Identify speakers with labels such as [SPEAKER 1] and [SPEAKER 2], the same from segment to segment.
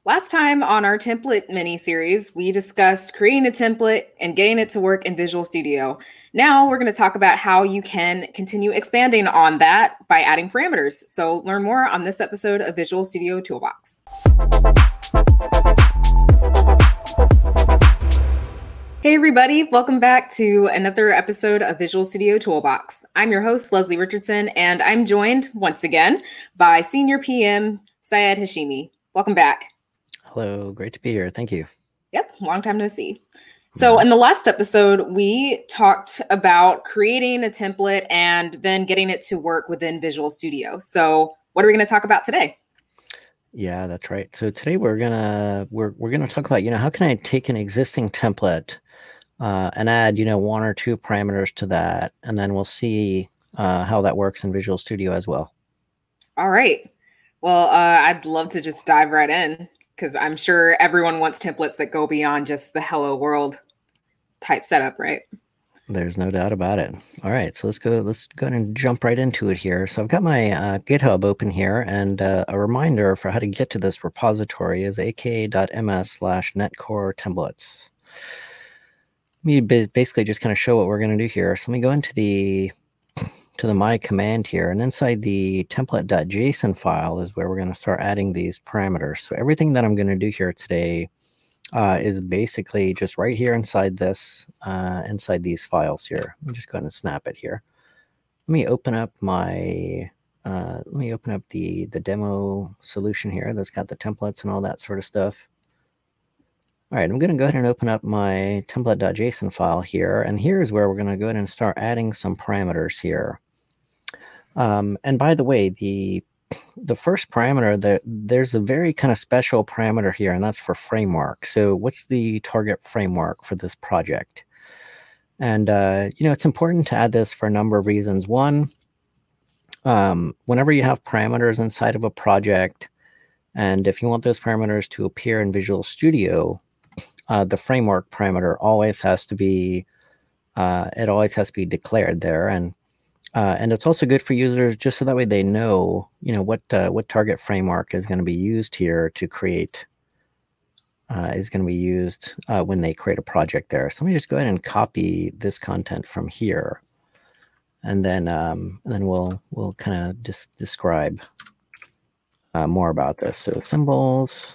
[SPEAKER 1] Last time on our template mini series, we discussed creating a template and getting it to work in Visual Studio. Now we're going to talk about how you can continue expanding on that by adding parameters. So learn more on this episode of Visual Studio Toolbox. Hey everybody, welcome back to another episode of Visual Studio Toolbox. I'm your host, Leslie Richardson, and I'm joined once again by Senior PM Syed Hashimi. Welcome back.
[SPEAKER 2] Hello, great to be here. Thank you.
[SPEAKER 1] Yep, long time no see. So in the last episode, we talked about creating a template and then getting it to work within Visual Studio. So what are we going to talk about today?
[SPEAKER 2] Yeah, that's right. So today we're gonna talk about how can I take an existing template and add one or two parameters to that, and then we'll see how that works in Visual Studio as well.
[SPEAKER 1] All right. Well, I'd love to just dive right in, because I'm sure everyone wants templates that go beyond just the hello world type setup, right?
[SPEAKER 2] There's no doubt about it. All right, so let's go ahead and jump right into it here. So I've got my GitHub open here, and a reminder for how to get to this repository is aka.ms/netcore templates. Let me basically just kind of show what we're going to do here. So let me go into the my command here, and inside the template.json file is where we're going to start adding these parameters. So everything that I'm going to do here today is basically just right here inside this, inside these files here. Let me just go ahead and snap it here. Let me open up my, the demo solution here that's got the templates and all that sort of stuff. All right, I'm going to go ahead and open up my template.json file here, and here's where we're going to go ahead and start adding some parameters here. And by the way, the first parameter, there's a very kind of special parameter here, and that's for framework. So what's the target framework for this project? And, it's important to add this for a number of reasons. One, whenever you have parameters inside of a project, and if you want those parameters to appear in Visual Studio, the framework parameter always has to be, declared there. And it's also good for users just so that way they know, what target framework is going to be used here to create, is going to be used when they create a project there. So let me just go ahead and copy this content from here, and then we'll kind of just describe more about this. So symbols.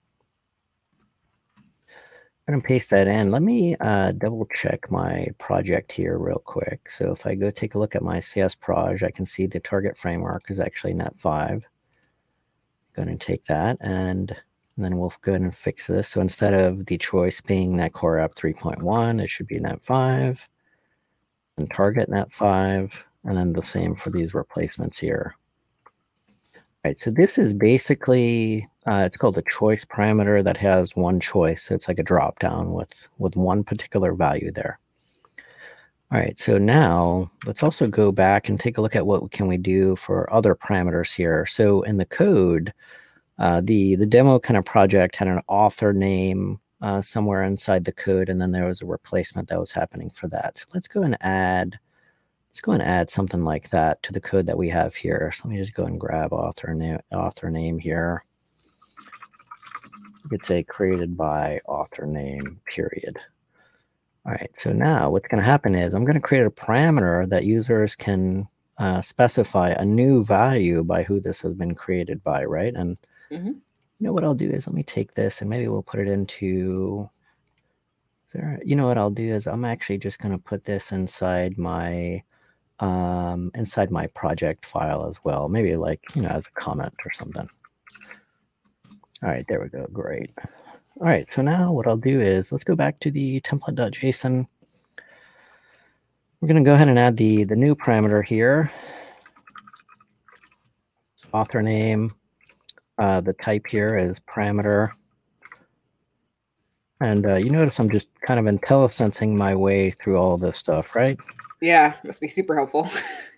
[SPEAKER 2] I'm going to paste that in. Let me double check my project here real quick. So if I go take a look at my CS proj, I can see the target framework is actually Net5. Go ahead and take that, and then we'll go ahead and fix this. So instead of the choice being Netcore App 3.1, it should be Net5, and target Net5, and then the same for these replacements here. All right, so this is basically, it's called a choice parameter that has one choice. So it's like a drop down with one particular value there. All right, so now let's also go back and take a look at what can we do for other parameters here. So in the code, the demo kind of project had an author name somewhere inside the code, and then there was a replacement that was happening for that. So let's go and add something like that to the code that we have here. So let me just go and grab author name here. You could say created by author name, period. All right, so now what's going to happen is I'm going to create a parameter that users can specify a new value by who this has been created by, right? And what I'll do is let me take this and maybe we'll put it into, what I'll do is I'm actually just going to put this inside my project file as well, maybe like, as a comment or something. All right, there we go. Great. All right, so now what I'll do is let's go back to the template.json. We're going to go ahead and add the new parameter here. Author name. The type here is parameter. And you notice I'm just kind of IntelliSensing my way through all this stuff, right?
[SPEAKER 1] Yeah, must be super helpful.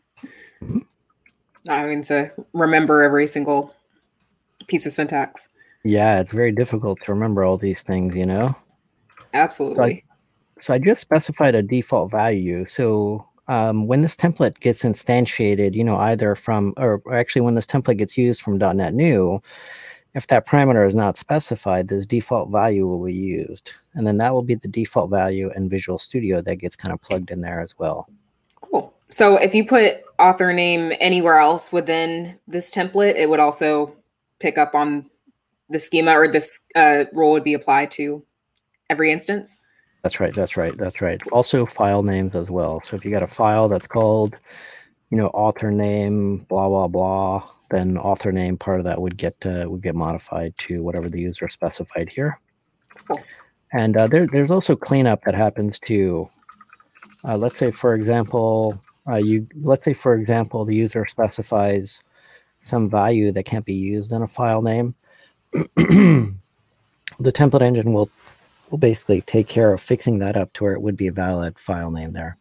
[SPEAKER 1] Not having to remember every single piece of syntax.
[SPEAKER 2] Yeah, it's very difficult to remember all these things,
[SPEAKER 1] Absolutely.
[SPEAKER 2] So I just specified a default value. So when this template gets instantiated, either from, or actually when this template gets used from .NET New, if that parameter is not specified, this default value will be used. And then that will be the default value in Visual Studio that gets kind of plugged in there as well.
[SPEAKER 1] Cool. So if you put author name anywhere else within this template, it would also pick up on the schema, or this rule would be applied to every instance.
[SPEAKER 2] That's right. Also file names as well. So if you got a file that's called, author name, blah, blah, blah, then author name part of that would get modified to whatever the user specified here.
[SPEAKER 1] Cool.
[SPEAKER 2] And there's also cleanup that happens to, let's say, for example, the user specifies some value that can't be used in a file name. The template engine will basically take care of fixing that up to where it would be a valid file name there.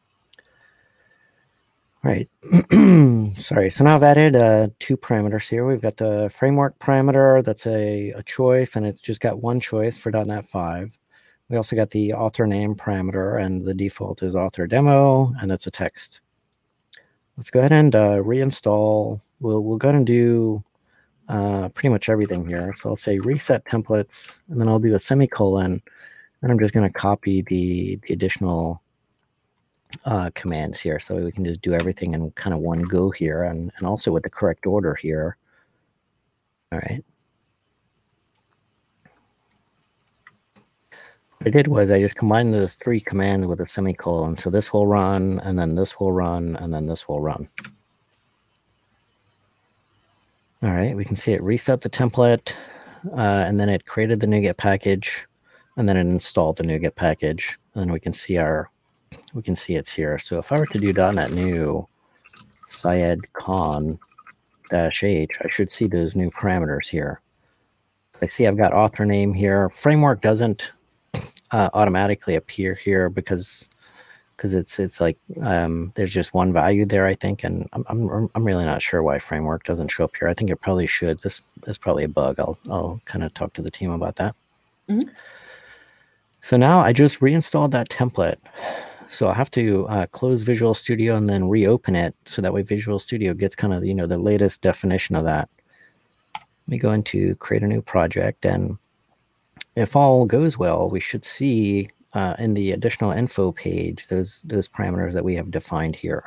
[SPEAKER 2] Right. Sorry. So now I've added 2 parameters here. We've got the framework parameter that's a choice, and it's just got one choice for .NET 5. We also got the author name parameter, and the default is author demo, and it's a text. Let's go ahead and reinstall. We'll go ahead and do pretty much everything here. So I'll say reset templates, and then I'll do a semicolon, and I'm just going to copy the additional commands here, so we can just do everything in kind of one go here, and also with the correct order here. All right. What I did was I just combined those 3 commands with a semicolon. So this will run, and then this will run, and then this will run. All right, we can see it reset the template, and then it created the NuGet package, and then it installed the NuGet package, and then we can see it's here. So if I were to do .NET New Syed Khan -H, I should see those new parameters here. I see I've got author name here. Framework doesn't automatically appear here because it's like there's just one value there, I think, and I'm really not sure why framework doesn't show up here. I think it probably should. This is probably a bug. I'll kind of talk to the team about that. Mm-hmm. So now I just reinstalled that template. So I have to close Visual Studio and then reopen it, so that way Visual Studio gets kind of the latest definition of that. Let me go into create a new project, and if all goes well, we should see in the additional info page those parameters that we have defined here.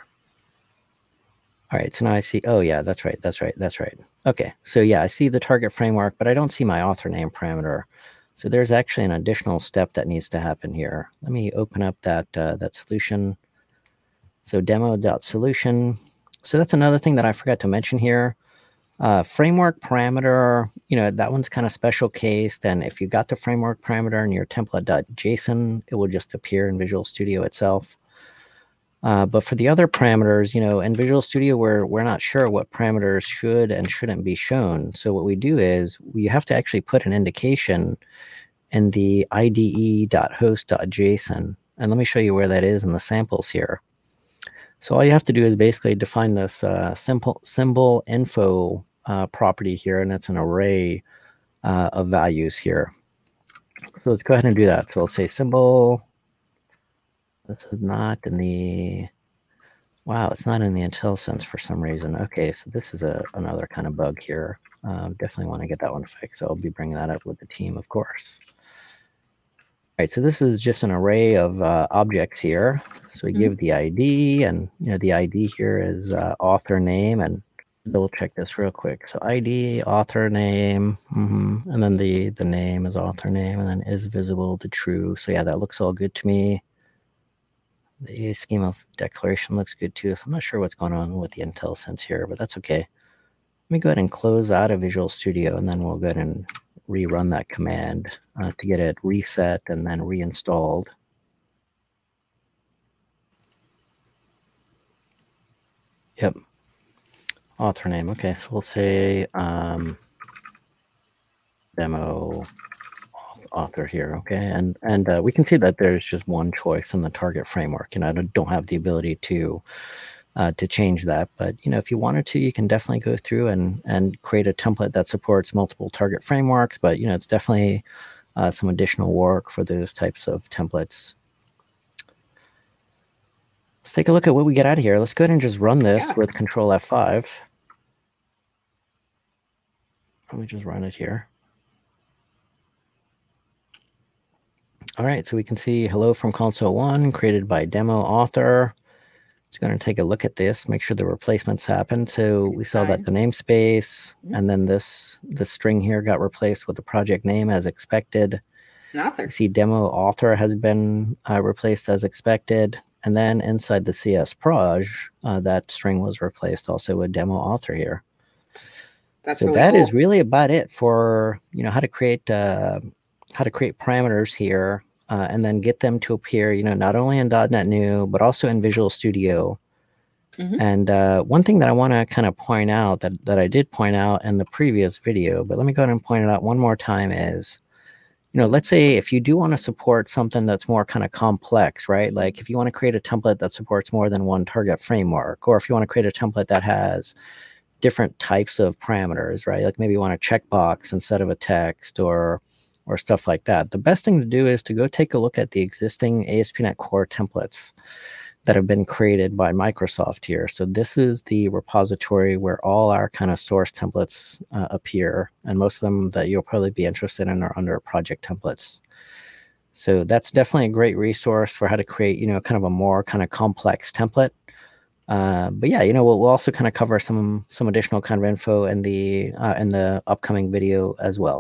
[SPEAKER 2] All right, so now I see, oh yeah, that's right. Okay, so yeah, I see the target framework, but I don't see my author name parameter. So there's actually an additional step that needs to happen here. Let me open up that solution. So demo.solution. So that's another thing that I forgot to mention here. Framework parameter, that one's kind of special case. Then if you got the framework parameter in your template.json, it will just appear in Visual Studio itself. But for the other parameters, in Visual Studio, we're not sure what parameters should and shouldn't be shown. So what we do is we have to actually put an indication in the IDE.host.json. And let me show you where that is in the samples here. So all you have to do is basically define this symbol info property here, and it's an array of values here. So let's go ahead and do that. So I'll say symbol. This is not in the, wow, it's not in the IntelliSense for some reason. Okay, so this is another kind of bug here. Definitely want to get that one fixed. So I'll be bringing that up with the team, of course. All right, so this is just an array of objects here. So we give the ID, and the ID here is author name, and double check this real quick. So ID, author name, and then the name is author name, and then is visible to true. So yeah, that looks all good to me. The schema of declaration looks good too. So I'm not sure what's going on with the IntelliSense here, but that's okay. Let me go ahead and close out of Visual Studio, and then we'll go ahead and rerun that command to get it reset and then reinstalled. Yep. Author name. Okay, so we'll say demo author here. Okay, and we can see that there's just one choice in the target framework. I don't have the ability to change that, but if you wanted to, you can definitely go through and create a template that supports multiple target frameworks. But it's definitely some additional work for those types of templates. Let's take a look at what we get out of here. Let's go ahead and just run this with Control F5. Let me just run it here. All right, so we can see hello from console 1, created by demo author. It's going to take a look at this, make sure the replacements happened. So we saw that the namespace and then the string here got replaced with the project name as expected. You see demo author has been replaced as expected. And then inside the CS proj, that string was replaced also with demo author here.
[SPEAKER 1] That's
[SPEAKER 2] so
[SPEAKER 1] really
[SPEAKER 2] that
[SPEAKER 1] cool.
[SPEAKER 2] is really about it for how to create parameters here and then get them to appear, not only in .NET New but also in Visual Studio. And one thing that I want to kind of point out that I did point out in the previous video, but let me go ahead and point it out one more time is, let's say if you do want to support something that's more kind of complex, right? Like if you want to create a template that supports more than one target framework, or if you want to create a template that has different types of parameters, right? Like maybe you want a checkbox instead of a text or stuff like that. The best thing to do is to go take a look at the existing ASP.NET Core templates that have been created by Microsoft here. So this is the repository where all our kind of source templates appear. And most of them that you'll probably be interested in are under project templates. So that's definitely a great resource for how to create, kind of a more kind of complex template. But yeah, we'll also kind of cover some additional kind of info in the upcoming video as well.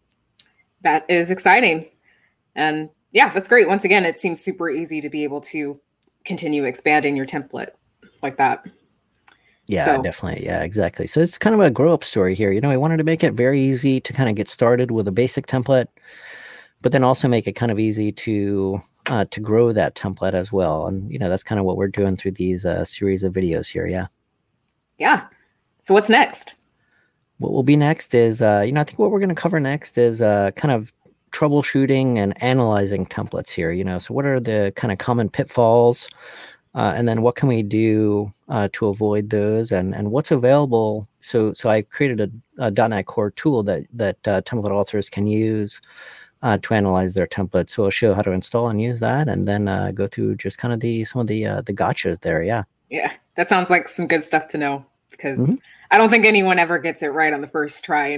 [SPEAKER 1] That is exciting. And yeah, that's great. Once again, it seems super easy to be able to continue expanding your template like that.
[SPEAKER 2] Yeah, definitely. Yeah, exactly. So it's kind of a grow up story here. We wanted to make it very easy to kind of get started with a basic template, but then also make it kind of easy to grow that template as well. And, that's kind of what we're doing through these series of videos here. Yeah.
[SPEAKER 1] Yeah. So what's next?
[SPEAKER 2] What will be next is, I think what we're going to cover next is kind of troubleshooting and analyzing templates here. So what are the kind of common pitfalls? And then what can we do to avoid those and what's available? So I created a .NET Core tool that template authors can use to analyze their templates. So I'll show how to install and use that, and then go through just kind of some of the gotchas there. Yeah.
[SPEAKER 1] Yeah, that sounds like some good stuff to know, because I don't think anyone ever gets it right on the first try,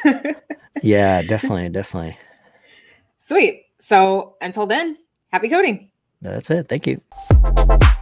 [SPEAKER 2] Yeah, definitely.
[SPEAKER 1] Sweet. So until then, happy coding.
[SPEAKER 2] That's it. Thank you.